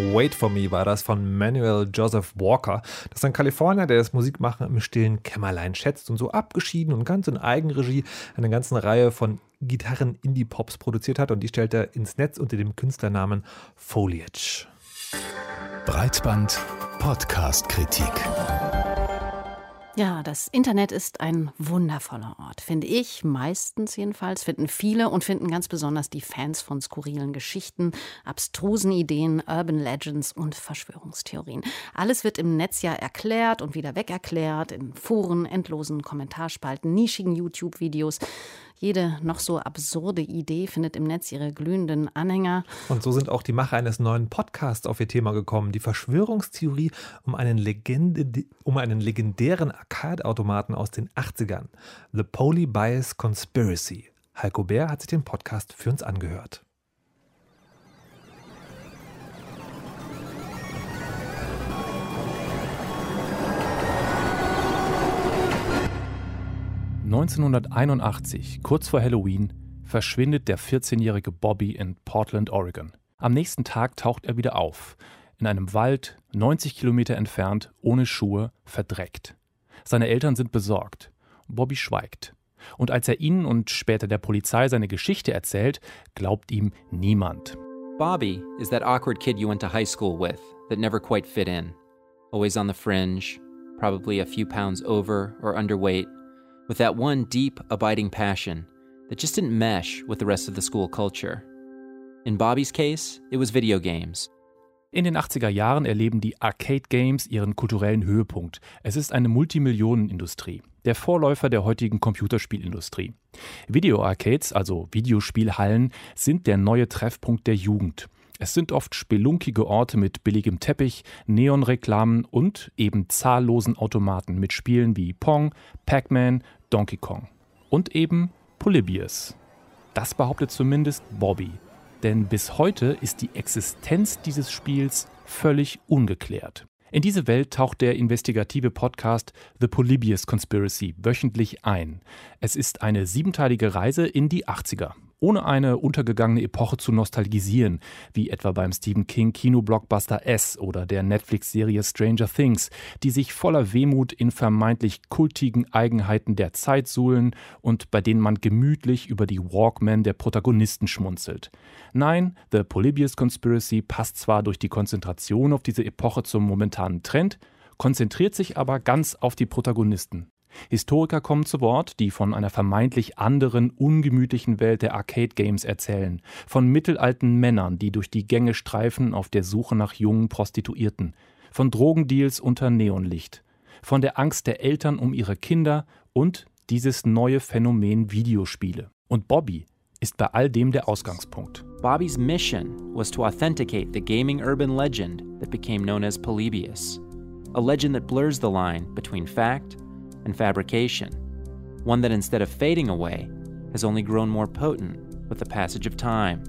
Speaker 2: Wait For Me war das von Manuel Joseph Walker. Das ist ein Kalifornier, der das Musikmachen im stillen Kämmerlein schätzt und so abgeschieden und ganz in Eigenregie eine ganze Reihe von Gitarren-Indie-Pops produziert hat und die stellt er ins Netz unter dem Künstlernamen Foliage.
Speaker 1: Breitband Podcast-Kritik.
Speaker 3: Ja, das Internet ist ein wundervoller Ort, finde ich, meistens jedenfalls, finden viele und finden ganz besonders die Fans von skurrilen Geschichten, abstrusen Ideen, Urban Legends und Verschwörungstheorien. Alles wird im Netz ja erklärt und wieder wegerklärt, in Foren, endlosen Kommentarspalten, nischigen YouTube-Videos. Jede noch so absurde Idee findet im Netz ihre glühenden Anhänger.
Speaker 2: Und so sind auch die Macher eines neuen Podcasts auf ihr Thema gekommen. Die Verschwörungstheorie um einen, Legende, um einen legendären Arcade-Automaten aus den achtzigern. The Polybius Conspiracy. Heiko Bär hat sich den Podcast für uns angehört.
Speaker 16: neunzehnhunderteinundachtzig, kurz vor Halloween, verschwindet der vierzehnjährige Bobby in Portland, Oregon. Am nächsten Tag taucht er wieder auf, in einem Wald, neunzig Kilometer entfernt, ohne Schuhe, verdreckt. Seine Eltern sind besorgt. Bobby schweigt. Und als er ihnen und später der Polizei seine Geschichte erzählt, glaubt ihm niemand.
Speaker 17: Bobby is that awkward kid you went to high school with that never quite fit in. Always on the fringe, probably a few pounds over or underweight, with that one deep, abiding passion that just didn't mesh with the rest of the school culture. In Bobby's case, it was video games.
Speaker 16: In den achtziger Jahren erleben die Arcade Games ihren kulturellen Höhepunkt. Es ist eine Multimillionenindustrie, der Vorläufer der heutigen Computerspielindustrie. Video-Arcades, also Videospielhallen, sind der neue Treffpunkt der Jugend. Es sind oft spelunkige Orte mit billigem Teppich, Neonreklamen und eben zahllosen Automaten mit Spielen wie Pong, Pac-Man, Donkey Kong. Und eben Polybius. Das behauptet zumindest Bobby. Denn bis heute ist die Existenz dieses Spiels völlig ungeklärt. In diese Welt taucht der investigative Podcast The Polybius Conspiracy wöchentlich ein. Es ist eine siebenteilige Reise in die achtziger. Ohne eine untergegangene Epoche zu nostalgisieren, wie etwa beim Stephen King Kinoblockbuster S oder der Netflix-Serie Stranger Things, die sich voller Wehmut in vermeintlich kultigen Eigenheiten der Zeit suhlen und bei denen man gemütlich über die Walkman der Protagonisten schmunzelt. Nein, The Polybius Conspiracy passt zwar durch die Konzentration auf diese Epoche zum momentanen Trend, konzentriert sich aber ganz auf die Protagonisten. Historiker kommen zu Wort, die von einer vermeintlich anderen, ungemütlichen Welt der Arcade-Games erzählen, von mittelalten Männern, die durch die Gänge streifen auf der Suche nach jungen Prostituierten, von Drogendeals unter Neonlicht, von der Angst der Eltern um ihre Kinder und dieses neue Phänomen Videospiele. Und Bobby ist bei all dem der Ausgangspunkt.
Speaker 17: Bobby's mission was to authenticate the gaming urban legend that became known as Polybius, a legend that blurs the line between fact and fabrication, one that instead of fading away, has only grown more potent with the passage of time.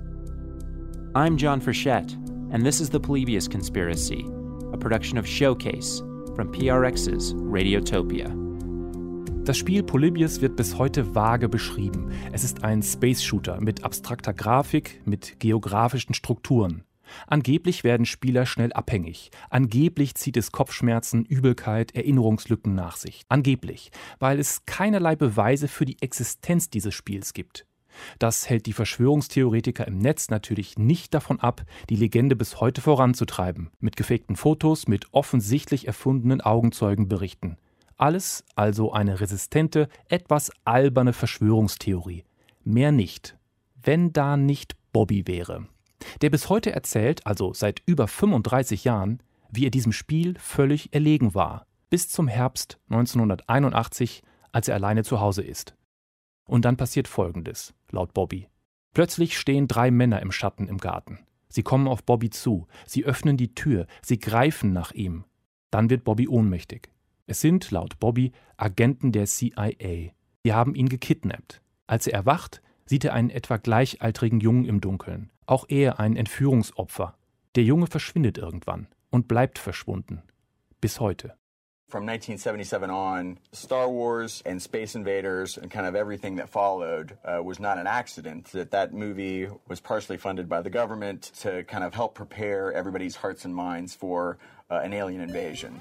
Speaker 17: I'm John Frechette, and this is The Polybius Conspiracy, a production of Showcase from P R X's Radiotopia.
Speaker 16: Das Spiel Polybius wird bis heute vage beschrieben. Es ist ein Space-Shooter mit abstrakter Grafik, mit geografischen Strukturen. Angeblich werden Spieler schnell abhängig. Angeblich zieht es Kopfschmerzen, Übelkeit, Erinnerungslücken nach sich. Angeblich, weil es keinerlei Beweise für die Existenz dieses Spiels gibt. Das hält die Verschwörungstheoretiker im Netz natürlich nicht davon ab, die Legende bis heute voranzutreiben. Mit gefakten Fotos, mit offensichtlich erfundenen Augenzeugenberichten. Alles also eine resistente, etwas alberne Verschwörungstheorie. Mehr nicht. Wenn da nicht Bobby wäre. Der bis heute erzählt, also seit über fünfunddreißig Jahren, wie er diesem Spiel völlig erlegen war. Bis zum Herbst neunzehnhunderteinundachtzig, als er alleine zu Hause ist. Und dann passiert Folgendes, laut Bobby. Plötzlich stehen drei Männer im Schatten im Garten. Sie kommen auf Bobby zu, sie öffnen die Tür, sie greifen nach ihm. Dann wird Bobby ohnmächtig. Es sind, laut Bobby, Agenten der C I A. Die haben ihn gekidnappt. Als er erwacht, sieht er einen etwa gleichaltrigen Jungen im Dunkeln. Auch er ein Entführungsopfer. Der Junge verschwindet irgendwann und bleibt verschwunden. Bis heute.
Speaker 18: From nineteen seventy-seven on, Star Wars and Space Invaders and kind of everything that followed uh, was not an accident. That that movie was partially funded by the government to kind of help prepare everybody's hearts and minds for uh, an alien invasion.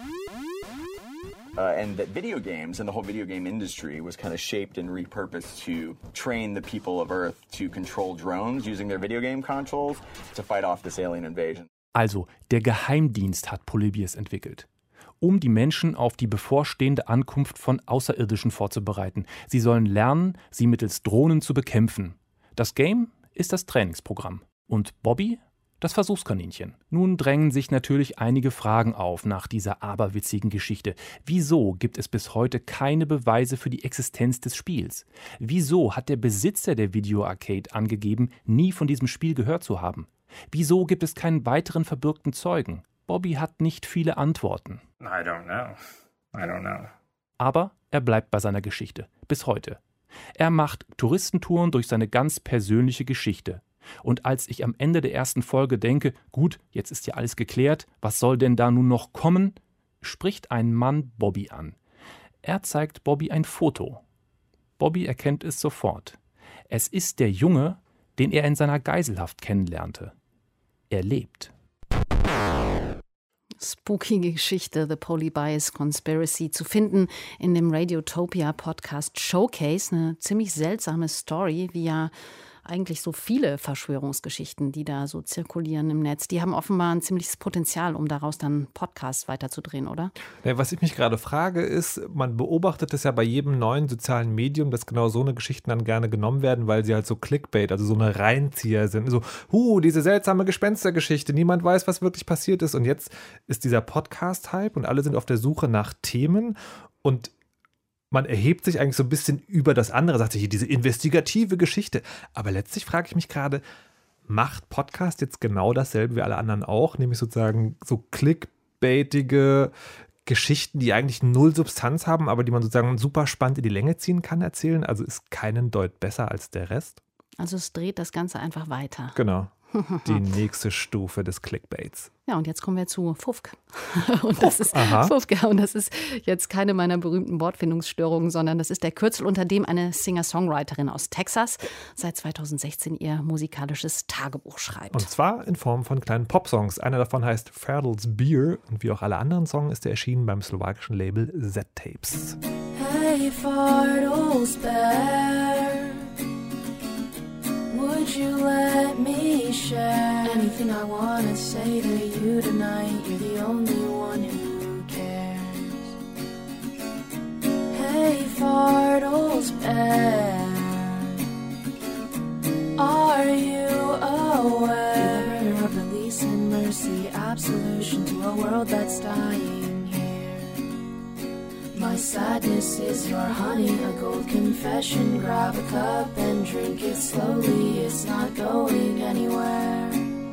Speaker 18: Uh, and that video games and the whole video game industry was kind of shaped and repurposed to train the people of Earth to control drones using their video game consoles to fight off this alien invasion.
Speaker 16: Also, der Geheimdienst hat Polybius entwickelt, um die Menschen auf die bevorstehende Ankunft von Außerirdischen vorzubereiten. Sie sollen lernen, sie mittels Drohnen zu bekämpfen. Das Game ist das Trainingsprogramm. Und Bobby? Das Versuchskaninchen. Nun drängen sich natürlich einige Fragen auf nach dieser aberwitzigen Geschichte. Wieso gibt es bis heute keine Beweise für die Existenz des Spiels? Wieso hat der Besitzer der Video-Arcade angegeben, nie von diesem Spiel gehört zu haben? Wieso gibt es keinen weiteren verbürgten Zeugen? Bobby hat nicht viele Antworten.
Speaker 19: I don't know. I don't know.
Speaker 16: Aber er bleibt bei seiner Geschichte. Bis heute. Er macht Touristentouren durch seine ganz persönliche Geschichte. Und als ich am Ende der ersten Folge denke, gut, jetzt ist ja alles geklärt, was soll denn da nun noch kommen, spricht ein Mann Bobby an. Er zeigt Bobby ein Foto. Bobby erkennt es sofort. Es ist der Junge, den er in seiner Geiselhaft kennenlernte. Er lebt.
Speaker 3: Spooky Geschichte, The Polybius Conspiracy, zu finden in dem Radiotopia Podcast Showcase. Eine ziemlich seltsame Story, wie ja eigentlich so viele Verschwörungsgeschichten, die da so zirkulieren im Netz. Die haben offenbar ein ziemliches Potenzial, um daraus dann Podcasts weiterzudrehen, oder?
Speaker 2: Ja, was ich mich gerade frage ist, man beobachtet es ja bei jedem neuen sozialen Medium, dass genau so eine Geschichten dann gerne genommen werden, weil sie halt so Clickbait, also so eine Reinzieher sind. So, huh, diese seltsame Gespenstergeschichte, niemand weiß, was wirklich passiert ist. Und jetzt ist dieser Podcast-Hype und alle sind auf der Suche nach Themen und man erhebt sich eigentlich so ein bisschen über das andere, sagt sich hier diese investigative Geschichte. Aber letztlich frage ich mich gerade, macht Podcast jetzt genau dasselbe wie alle anderen auch? Nämlich sozusagen so clickbaitige Geschichten, die eigentlich null Substanz haben, aber die man sozusagen super spannend in die Länge ziehen kann, erzählen? Also ist keinen Deut besser als der Rest?
Speaker 3: Also es dreht das Ganze einfach weiter.
Speaker 2: Genau. Die nächste Stufe des Clickbaits.
Speaker 3: Ja, und jetzt kommen wir zu Fufk. Und das ist Fufk, und das ist jetzt keine meiner berühmten Wortfindungsstörungen, sondern das ist der Kürzel, unter dem eine Singer-Songwriterin aus Texas seit zweitausendsechzehn ihr musikalisches Tagebuch schreibt.
Speaker 2: Und zwar in Form von kleinen Popsongs. Einer davon heißt Ferdl's Beer und wie auch alle anderen Songs ist er erschienen beim slowakischen Label Z-Tapes.
Speaker 20: Hey, Ferdl's Beer, would you let me share anything I wanna say to you tonight? You're the only one who cares. Hey, Ferdl's Bear, are you aware? You're the bringer of release and mercy, absolution to a world that's dying here. My sadness is your honey, a gold confession. Grab a cup and drink it slowly, it's not going anywhere.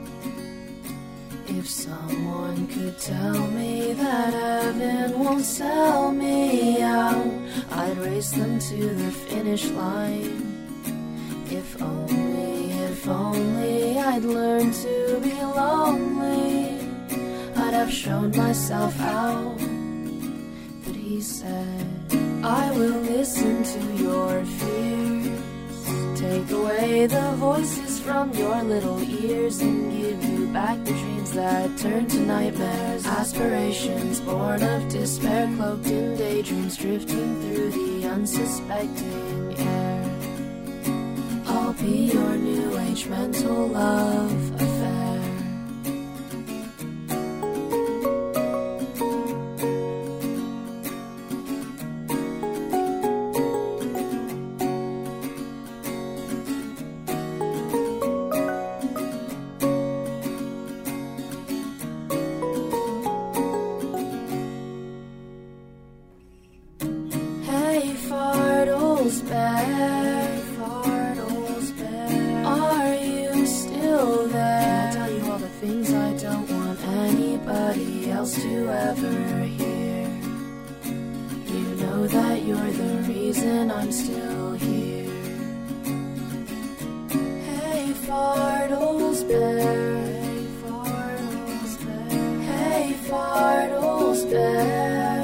Speaker 20: If someone could tell me that heaven won't sell me out, I'd race them to the finish line. If only, if only I'd learned to be lonely, I'd have shown myself out. He said, I will listen to your fears, take away the voices from your little ears, and give you back the dreams that turn to nightmares. Aspirations born of despair, cloaked in daydreams, drifting through the unsuspecting air. I'll be your new age mental love affair. Hey, Fardles Bear,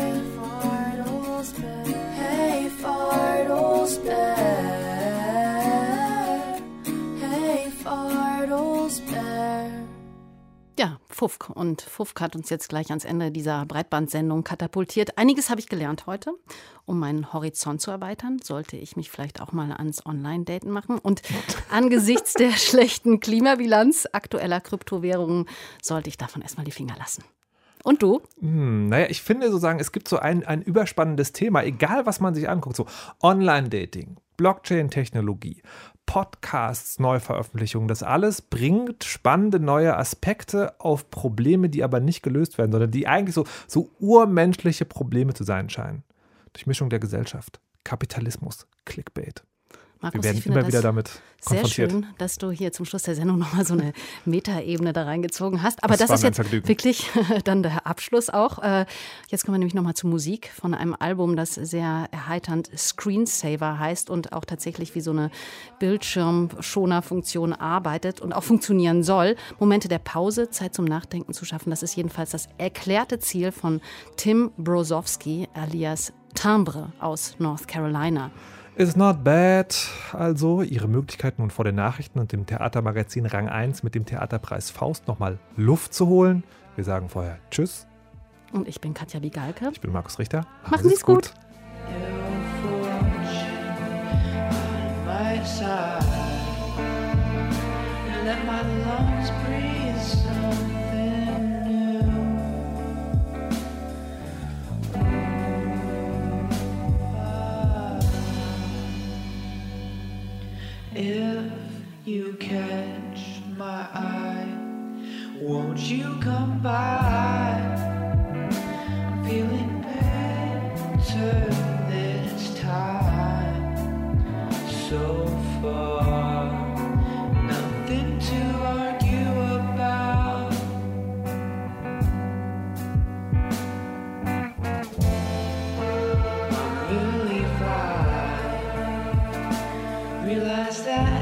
Speaker 3: F U F K. Und F U F K hat uns jetzt gleich ans Ende dieser Breitbandsendung katapultiert. Einiges habe ich gelernt heute. Um meinen Horizont zu erweitern, sollte ich mich vielleicht auch mal ans Online-Daten machen. Und angesichts der schlechten Klimabilanz aktueller Kryptowährungen sollte ich davon erstmal die Finger lassen. Und du?
Speaker 2: Hm, naja, ich finde sozusagen, es gibt so ein, ein überspannendes Thema, egal was man sich anguckt, so Online-Dating, Blockchain-Technologie, Podcasts, Neuveröffentlichungen, das alles bringt spannende neue Aspekte auf Probleme, die aber nicht gelöst werden, sondern die eigentlich so, so urmenschliche Probleme zu sein scheinen. Durchmischung der Gesellschaft, Kapitalismus, Clickbait.
Speaker 3: Markus,
Speaker 2: wir werden
Speaker 3: ich finde
Speaker 2: immer wieder
Speaker 3: das
Speaker 2: damit konfrontiert.
Speaker 3: Sehr schön, dass du hier zum Schluss der Sendung nochmal so eine Metaebene da reingezogen hast. Aber
Speaker 2: das,
Speaker 3: das ist jetzt
Speaker 2: Vergnügen.
Speaker 3: wirklich dann der Abschluss auch. Jetzt kommen wir nämlich nochmal zur Musik von einem Album, das sehr erheiternd Screensaver heißt und auch tatsächlich wie so eine Bildschirmschoner-Funktion arbeitet und auch funktionieren soll. Momente der Pause, Zeit zum Nachdenken zu schaffen, das ist jedenfalls das erklärte Ziel von Tim Brozowski alias Timbre aus North Carolina.
Speaker 2: It's not bad. Also ihre Möglichkeiten nun vor den Nachrichten und dem Theatermagazin Rang eins mit dem Theaterpreis Faust nochmal Luft zu holen. Wir sagen vorher Tschüss.
Speaker 3: Und ich bin Katja Wigalke.
Speaker 2: Ich bin Markus Richter.
Speaker 3: Machen Sie es gut.
Speaker 20: If you catch my eye, won't you come by? I'm feeling better this time. So far, nothing to argue about. I'm really fine. Realize that